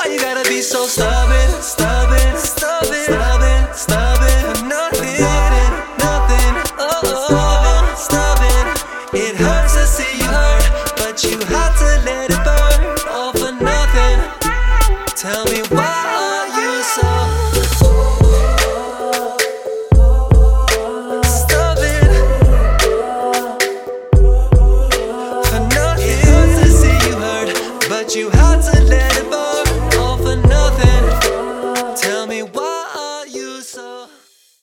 you gotta be so stubborn, stubborn, stubborn, stubborn, stubborn? I'm not hitting nothing. Oh, stubborn. It hurts to see you hurt, but you had to let it burn all for nothing. Tell me, why are you so stubborn? For nothing. It hurts to see you hurt, but you had